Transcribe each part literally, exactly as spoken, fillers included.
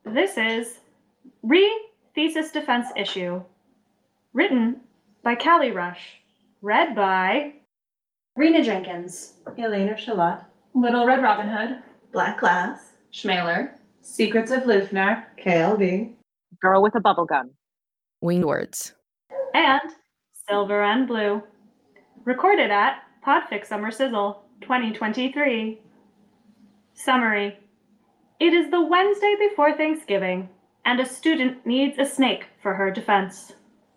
This is Re-Thesis Defense Issue, written by Callie Rush, read by Rena Jenkins, Elena Shalott, Little Red Robin Hood, Black Glass, Schmaler, Secrets of Lufnar, K L B, Girl with a Bubble Gun, Winged Words, and Silver and Blue. Recorded at Podfix Summer Sizzle twenty twenty-three. Summary. It is the Wednesday before Thanksgiving, and a student needs a snake for her defense.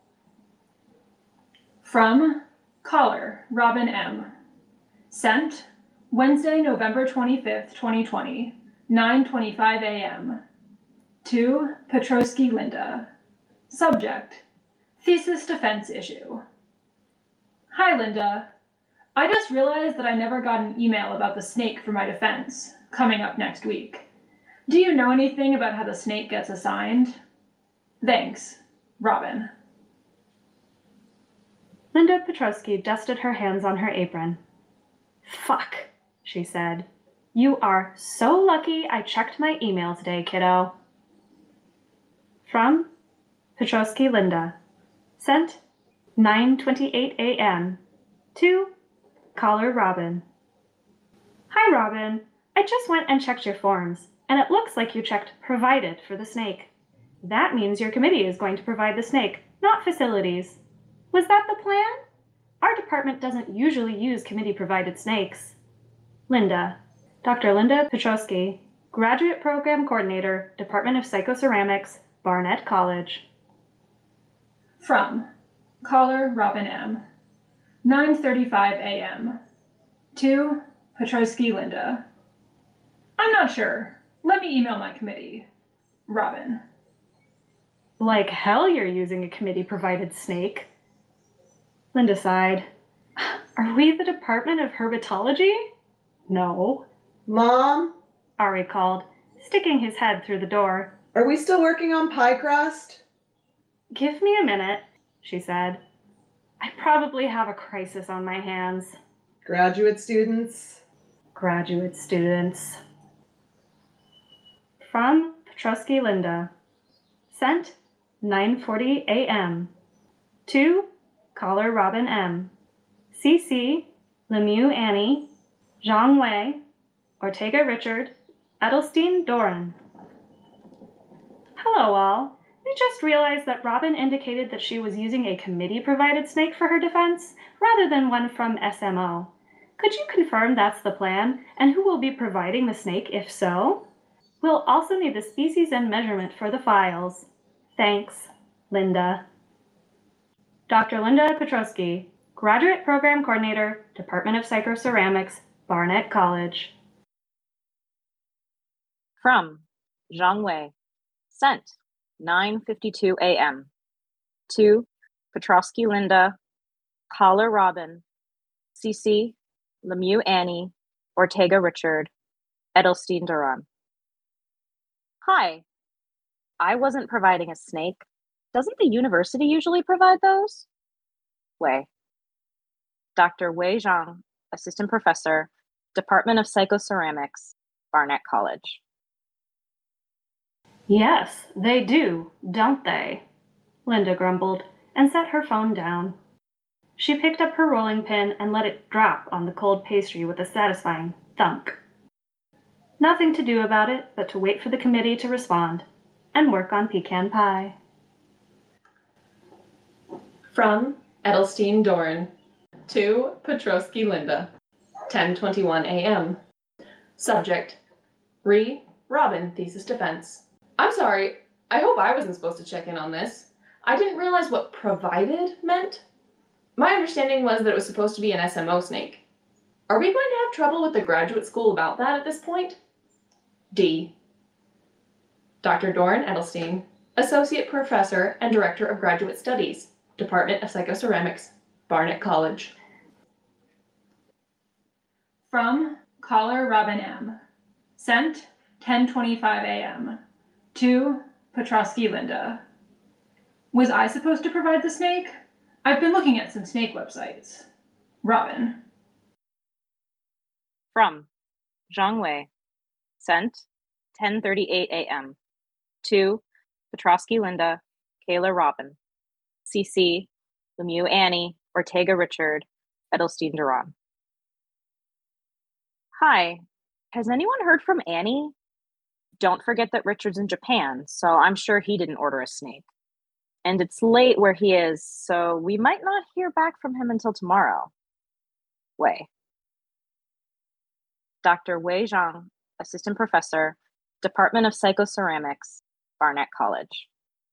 From Caller, Robin M. Sent Wednesday, November twenty-fifth, twenty twenty, nine twenty-five a.m. To Petrosky Linda. Subject, Thesis Defense Issue. Hi, Linda. I just realized that I never got an email about the snake for my defense, coming up next week. Do you know anything about how the snake gets assigned? Thanks, Robin. Linda Petrosky dusted her hands on her apron. Fuck, she said. You are so lucky I checked my email today, kiddo. From Petrosky Linda. Sent nine twenty-eight a.m. To Caller Robin. Hi, Robin. I just went and checked your forms, and it looks like you checked provided for the snake. That means your committee is going to provide the snake, not facilities. Was that the plan? Our department doesn't usually use committee-provided snakes. Linda. Doctor Linda Petrosky, Graduate Program Coordinator, Department of Psychoceramics, Barnett College. From Caller Robin M. nine thirty-five a.m. To Petrosky Linda. I'm not sure. Let me email my committee. Robin. Like hell you're using a committee-provided snake. Linda sighed. Are we the Department of Herpetology? No. Mom, Ari called, sticking his head through the door. are we still working on pie crust? Give me a minute, she said. I probably have a crisis on my hands. Graduate students. Graduate students. From Petrosky Linda. Sent nine forty a.m. To Caller Robin M. C C Lemieux Annie, Zhang Wei, Ortega Richard, Edelstein Doran. Hello all. We just realized that Robin indicated that she was using a committee-provided snake for her defense, rather than one from S M O. Could you confirm that's the plan, and who will be providing the snake if so? We'll also need the species and measurement for the files. Thanks, Linda. Doctor Linda Petrosky, Graduate Program Coordinator, Department of Psychoceramics, Barnett College. from Zhang Wei. Sent nine fifty-two a.m. To Petrosky Linda, Caller Robin, C C Lemieux Annie, Ortega Richard, Edelstein Duran. Hi. I wasn't providing a snake. Doesn't the university usually provide those? Wei. Doctor Wei Zhang, Assistant Professor, Department of Psychoceramics, Barnett College. Yes, they do, don't they? Linda grumbled and set her phone down. She picked up her rolling pin and let it drop on the cold pastry with a satisfying thunk. Nothing to do about it but to wait for the committee to respond and work on pecan pie. From Edelstein Doran. To Petrosky Linda. ten twenty-one a.m. Subject, Re, Robin, Thesis Defense. I'm sorry, I hope I wasn't supposed to check in on this. I didn't realize what provided meant. My understanding was that it was supposed to be an S M O snake. Are we going to have trouble with the graduate school about that at this point? D. Doctor Doran Edelstein, Associate Professor and Director of Graduate Studies, Department of Psychoceramics, Barnett College. From Caller Robin M. Sent ten twenty-five a.m. To Petrosky Linda. Was I supposed to provide the snake? I've been looking at some snake websites. Robin. From Zhang Wei. Sent ten thirty-eight a.m. two, Petrosky Linda, Kayla Robin, C C, Lemieux Annie, Ortega Richard, Edelstein Duran. Hi, has anyone heard from Annie? Don't forget that Richard's in Japan, so I'm sure he didn't order a snake. And it's late where he is, so we might not hear back from him until tomorrow. Wei. Doctor Wei Zhang, Assistant Professor, Department of Psychoceramics, Barnett College.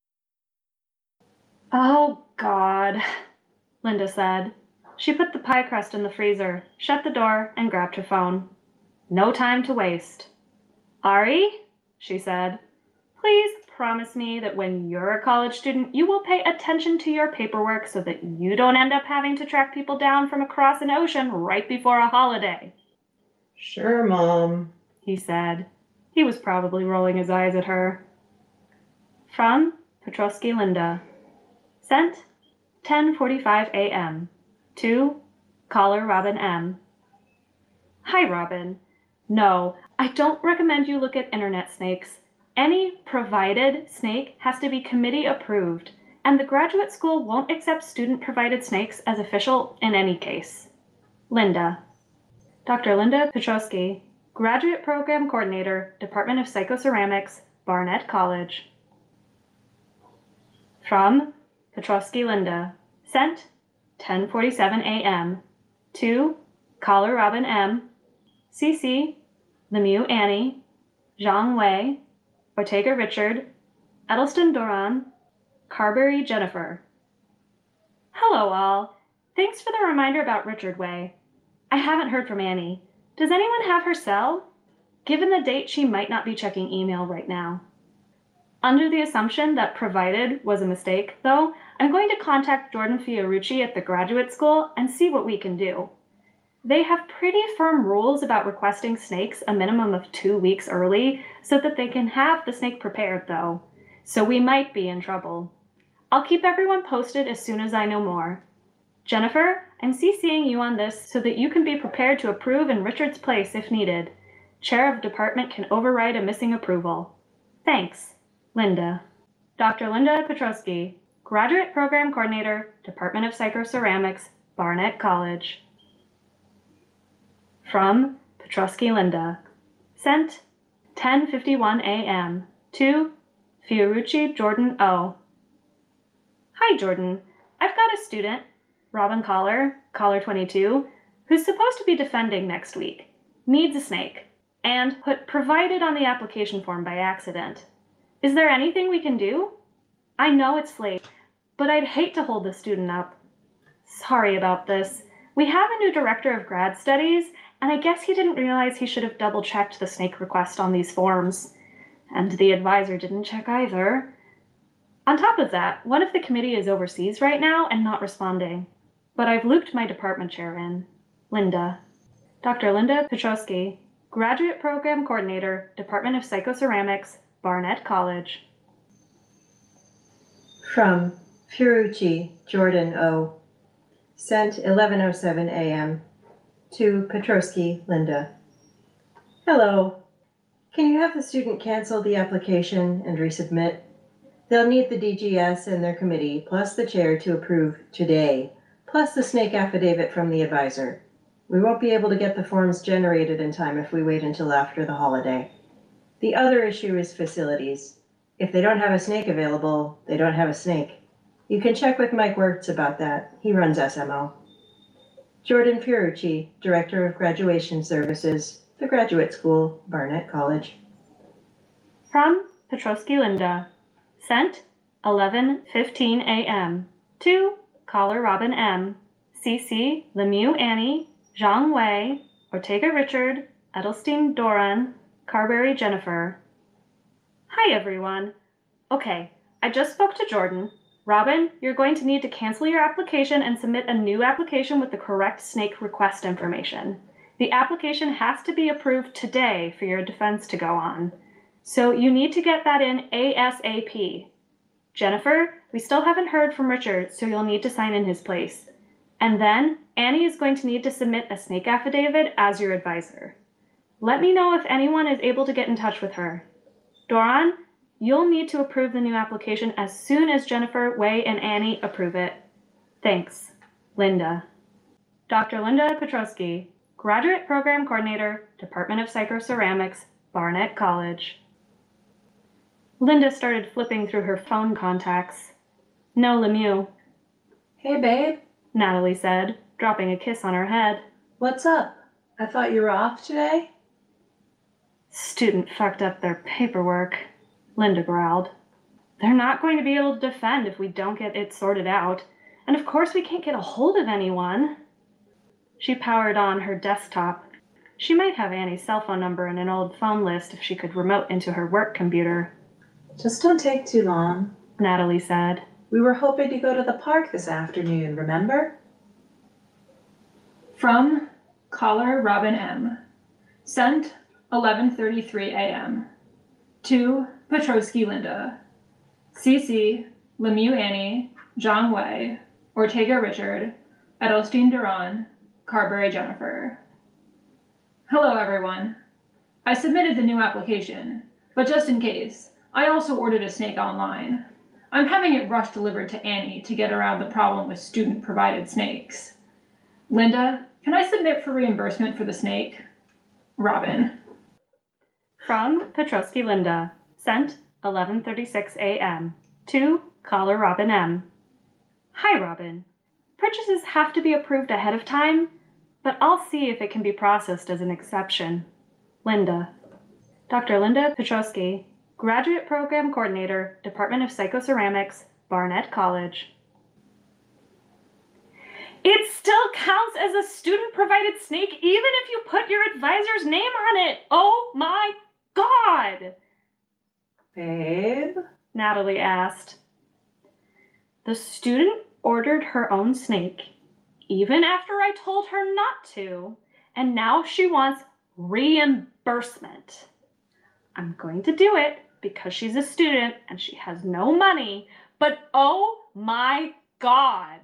Oh, God, Linda said. She put the pie crust in the freezer, shut the door, and grabbed her phone. No time to waste. Ari, she said, please promise me that when you're a college student, you will pay attention to your paperwork so that you don't end up having to track people down from across an ocean right before a holiday. Sure, Mom, he said. He was probably rolling his eyes at her. From Petrosky Linda. Sent ten forty-five a.m. To Caller Robin M. Hi, Robin. No, I don't recommend you look at internet snakes. Any provided snake has to be committee approved, and the graduate school won't accept student-provided snakes as official in any case. Linda. Doctor Linda Petrosky, Graduate Program Coordinator, Department of Psychoceramics, Barnett College. From Petrosky Linda. Sent ten forty-seven a.m. To Caller Robin M. C C, Lemieux Annie, Zhang Wei, Ortega Richard, Edelston Doran, Carberry Jennifer. Hello all. Thanks for the reminder about Richard Wei. I haven't heard from Annie. Does anyone have her cell? Given the date, she might not be checking email right now. Under the assumption that provided was a mistake, though, I'm going to contact Jordan Fiorucci at the graduate school and see what we can do. They have pretty firm rules about requesting snakes a minimum of two weeks early so that they can have the snake prepared, though. So we might be in trouble. I'll keep everyone posted as soon as I know more. Jennifer, I'm CCing you on this so that you can be prepared to approve in Richard's place if needed. Chair of department can override a missing approval. Thanks. Linda. Doctor Linda Petrosky, Graduate Program Coordinator, Department of Psychoceramics, Barnett College. From Petrosky Linda. Sent ten fifty-one a.m. To Fiorucci Jordan O. Hi, Jordan. I've got a student, Robin Collar, Collar twenty-two, who's supposed to be defending next week. Needs a snake. And put provided on the application form by accident. Is there anything we can do? I know it's late, but I'd hate to hold the student up. Sorry about this. We have a new director of grad studies, and I guess he didn't realize he should have double-checked the snake request on these forms. And the advisor didn't check either. On top of that, one of the committee is overseas right now and not responding. But I've looped my department chair in. Linda. Doctor Linda Petrosky, Graduate Program Coordinator, Department of Psychoceramics, Barnett College. From Fiorucci Jordan O. Sent eleven oh seven a.m. To Petrosky Linda. Hello. Can you have the student cancel the application and resubmit? They'll need the D G S and their committee, plus the chair to approve today, plus the snake affidavit from the advisor. We won't be able to get the forms generated in time if we wait until after the holiday. The other issue is facilities. If they don't have a snake available, they don't have a snake. You can check with Mike Wirtz about that. He runs S M O. Jordan Fiorucci, Director of Graduation Services, the Graduate School, Barnett College. From Petrosky Linda. Sent eleven fifteen a.m. To Caller Robin M. C C Lemieux Annie, Zhang Wei, Ortega Richard, Edelstein Doran, Carberry Jennifer. Hi, everyone. Okay, I just spoke to Jordan. Robin, you're going to need to cancel your application and submit a new application with the correct snake request information. The application has to be approved today for your defense to go on. So you need to get that in ASAP. Jennifer, we still haven't heard from Richard, so you'll need to sign in his place. And then Annie is going to need to submit a snake affidavit as your advisor. Let me know if anyone is able to get in touch with her. Doran, You'll need to approve the new application as soon as Jennifer, Wei, and Annie approve it. Thanks, Linda. Doctor Linda Petrosky, Graduate Program Coordinator, Department of Psychoceramics, Barnett College. Linda started flipping through her phone contacts. No Lemieux, Hey, babe. Natalie said, dropping a kiss on her head. What's up? I thought you were off today. Student fucked up their paperwork, Linda growled. They're not going to be able to defend if we don't get it sorted out. And of course we can't get a hold of anyone. She powered on her desktop. She might have Annie's cell phone number in an old phone list if she could remote into her work computer. Just don't take too long. Natalie said. We were hoping to go to the park this afternoon, remember? From caller Robin M. Sent eleven thirty-three a.m. To Petrosky Linda. C C Lemieux Annie, Zhang Wei, Ortega Richard, Edelstein Duran, Carberry Jennifer. Hello everyone. I submitted the new application, but just in case, I also ordered a snake online. I'm having it rush delivered to Annie to get around the problem with student-provided snakes. Linda, can I submit for reimbursement for the snake? Robin. From Petrosky Linda. Sent eleven thirty-six a.m. To caller Robin M. Hi Robin. Purchases have to be approved ahead of time, but I'll see if it can be processed as an exception. Linda. Doctor Linda Petrosky, Graduate Program Coordinator, Department of Psychoceramics, Barnett College. It still counts as a student-provided snake even if you put your advisor's name on it. Oh my God! Babe? Natalie asked. The student ordered her own snake, even after I told her not to, and now she wants reimbursement. I'm going to do it because she's a student and she has no money, but oh my God.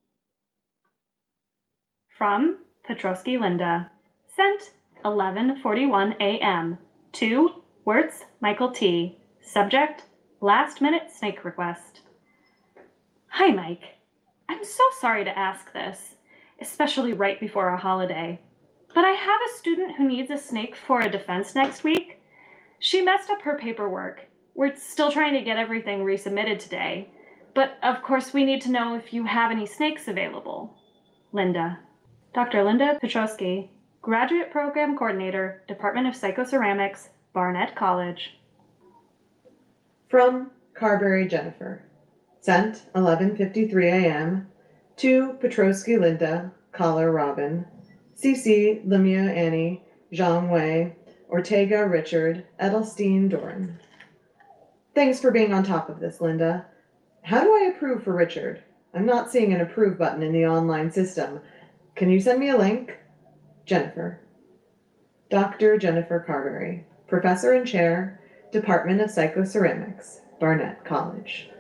From Petrosky Linda. Sent eleven forty-one a.m. To Wertz Michael T. Subject, last minute snake request. Hi, Mike. I'm so sorry to ask this, especially right before a holiday, but I have a student who needs a snake for a defense next week. She messed up her paperwork. We're still trying to get everything resubmitted today, but of course we need to know if you have any snakes available. Linda. Doctor Linda Petrosky, Graduate Program Coordinator, Department of Psychoceramics, Barnett College. From Carberry Jennifer. Sent eleven fifty-three a.m. To Petrosky Linda, caller Robin. C C Lemieux Annie, Zhang Wei, Ortega Richard, Edelstein Doran. Thanks for being on top of this, Linda. How do I approve for Richard? I'm not seeing an approve button in the online system. Can you send me a link? Jennifer. Doctor Jennifer Carberry, Professor and Chair, Department of Psychoceramics, Barnett College.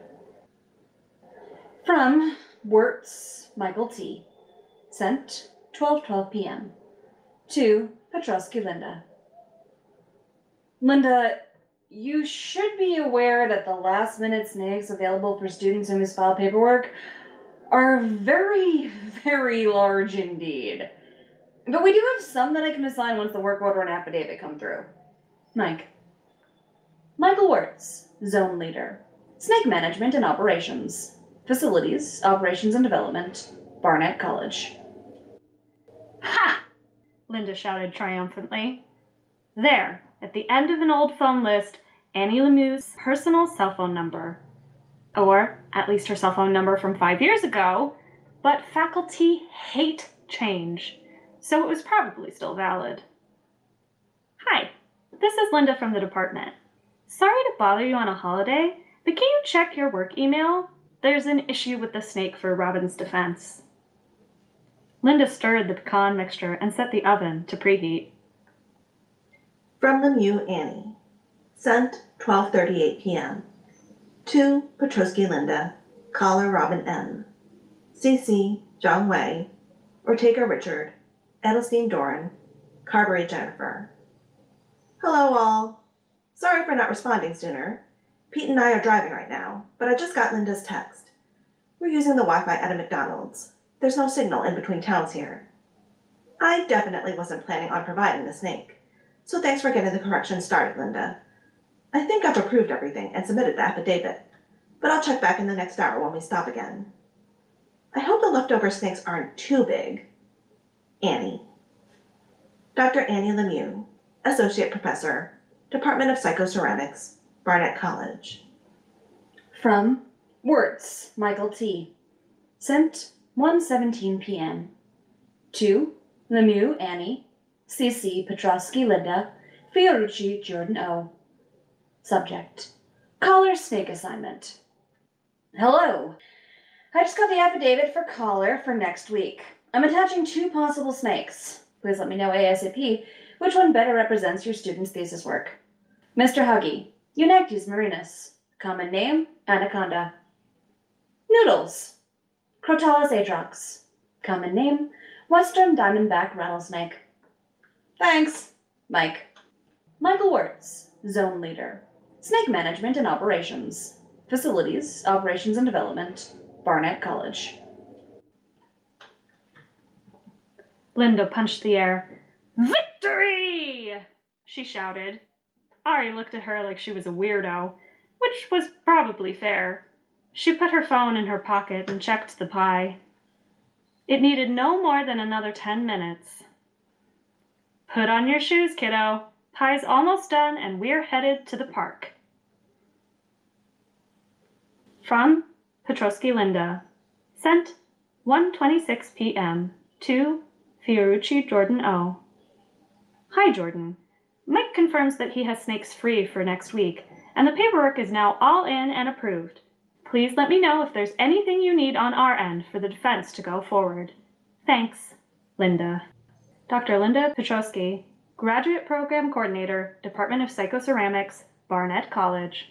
From Wertz Michael T. Sent twelve twelve p.m. To Petrosky Linda. Linda, you should be aware that the last minute snakes available for students who misfile paperwork are very, very large indeed. But we do have some that I can assign once the work order and affidavit come through. Mike. Michael Wertz, Zone Leader. Snake Management and Operations. Facilities, Operations and Development, Barnett College. Ha! Linda shouted triumphantly. There, at the end of an old phone list, Annie Lemieux's personal cell phone number. Or at least her cell phone number from five years ago, but faculty hate change, so it was probably still valid. Hi, this is Linda from the department. Sorry to bother you on a holiday, but can you check your work email? There's an issue with the snake for Robin's defense. Linda stirred the pecan mixture and set the oven to preheat. From Lemieux Annie. Sent twelve thirty-eight p.m. To Petrosky Linda, caller Robin M. C C Zhang Wei, Ortega Richard, Edelstein Doran, Carberry Jennifer. Hello all. Sorry for not responding sooner. Pete and I are driving right now, but I just got Linda's text. We're using the Wi-Fi at a McDonald's. There's no signal in between towns here. I definitely wasn't planning on providing the snake, so thanks for getting the correction started, Linda. I think I've approved everything and submitted the affidavit, but I'll check back in the next hour when we stop again. I hope the leftover snakes aren't too big. Annie. Doctor Annie Lemieux, Associate Professor, Department of Psychoceramics, Barnett College. From Wertz, Michael T. Sent one seventeen p.m. To Lemieux Annie, C C Petrosky Linda, Fiorucci Jordan O. Subject: Caller snake assignment. Hello. I just got the affidavit for caller for next week. I'm attaching two possible snakes. Please let me know ASAP which one better represents your student's thesis work. Mister Huggy, Eunectes marinus. Common name, anaconda. Noodles, Crotalus atrox. Common name, western diamondback rattlesnake. Thanks, Mike. Michael Wertz, Zone Leader. Snake Management and Operations. Facilities, Operations and Development, Barnett College. Linda punched the air. Victory! She shouted. Ari looked at her like she was a weirdo, which was probably fair. She put her phone in her pocket and checked the pie. It needed no more than another ten minutes. Put on your shoes, kiddo. Pie's almost done and we're headed to the park. From Petrosky Linda. Sent one twenty-six p.m. To Fiorucci Jordan O. Hi, Jordan. Mike confirms that he has snakes free for next week, and the paperwork is now all in and approved. Please let me know if there's anything you need on our end for the defense to go forward. Thanks, Linda. Doctor Linda Petrosky, Graduate Program Coordinator, Department of Psychoceramics, Barnett College.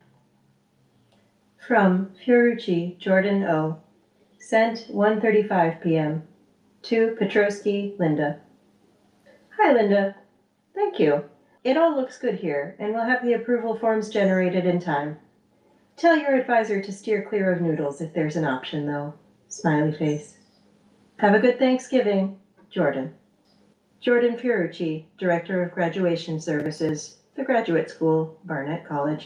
From Fiorucci Jordan O. Sent one thirty-five p.m. To Petrosky Linda. Hi, Linda. Thank you. It all looks good here, and we'll have the approval forms generated in time. Tell your advisor to steer clear of noodles if there's an option, though. Smiley face. Have a good Thanksgiving, Jordan. Jordan Fiorucci, Director of Graduation Services, The Graduate School, Barnett College.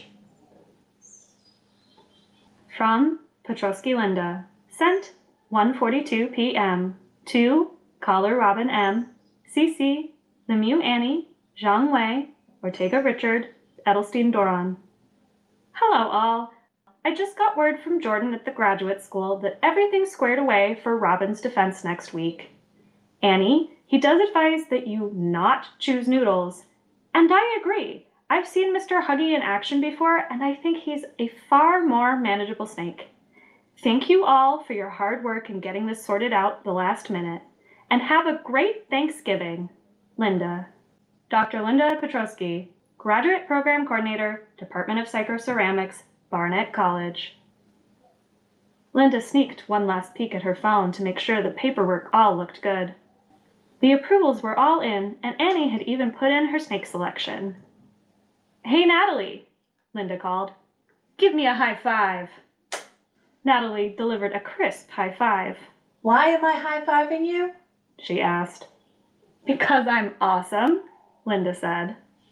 From Petrosky Linda. Sent one forty-two p.m. To Caller Robin M. C C Lemieux Annie, Zhang Wei, Ortega Richard, Edelstein Doron. Hello all. I just got word from Jordan at the graduate school that everything's squared away for Robin's defense next week. Annie, he does advise that you not choose noodles. And I agree. I've seen Mister Huggy in action before, and I think he's a far more manageable snake. Thank you all for your hard work in getting this sorted out the last minute. And have a great Thanksgiving. Linda. Doctor Linda Petrosky, Graduate Program Coordinator, Department of Psychoceramics, Barnett College. Linda sneaked one last peek at her phone to make sure the paperwork all looked good. The approvals were all in, and Annie had even put in her snake selection. Hey, Natalie, Linda called. Give me a high five. Natalie delivered a crisp high five. Why am I high-fiving you? She asked. Because I'm awesome, Linda said.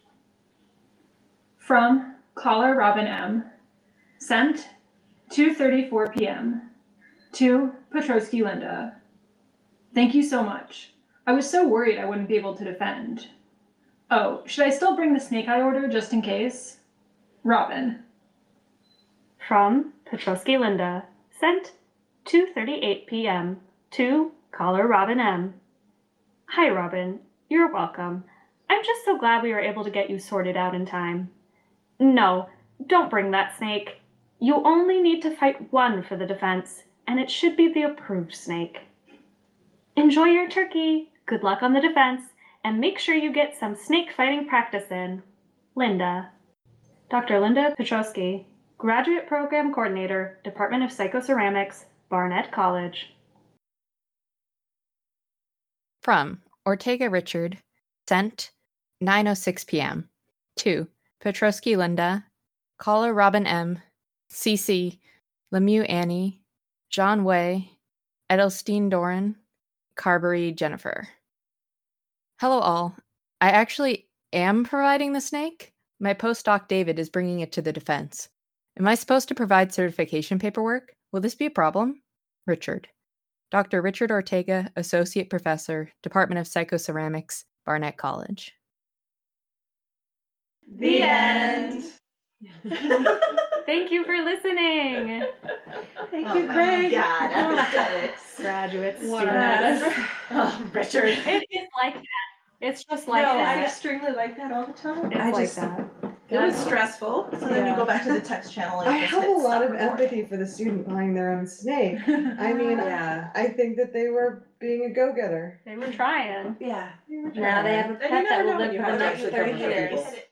From Caller Robin M. Sent two thirty-four p.m. To Petrosky Linda. Thank you so much. I was so worried I wouldn't be able to defend. Oh, should I still bring the snake I ordered just in case? Robin. From Petrosky Linda. Sent two thirty-eight p.m. To Caller Robin M. Hi, Robin. You're welcome. I'm just so glad we were able to get you sorted out in time. No, don't bring that snake. You only need to fight one for the defense, and it should be the approved snake. Enjoy your turkey, good luck on the defense, and make sure you get some snake fighting practice in. Linda. Doctor Linda Petrosky, Graduate Program Coordinator, Department of Psychoceramics, Barnett College. From Ortega Richard, sent nine oh six p.m. To Petrosky Linda, Caller Robin M, Cece, Lemieux Annie, John Way, Edelstein Doran, Carberry Jennifer. Hello all. I actually am providing the snake. My postdoc David is bringing it to the defense. Am I supposed to provide certification paperwork? Will this be a problem? Richard. Doctor Richard Ortega, Associate Professor, Department of Psychoceramics, Barnett College. The end. Thank you for listening. Thank Oh you, my Greg. God, aesthetics. Graduates, What students. a- Oh, Richard. It is like that. It's just like no, that. I extremely like that all the time. It's I like just, that. it was stressful. So then you Yeah. go back to the text channel and I you just have hit a lot stop of recording. empathy for the student buying their own snake. I mean, Yeah. I think that they were being a go-getter. They were trying. Yeah. Now they have a And you pet that never will know live when you for the have to next actually thirty come to years. people.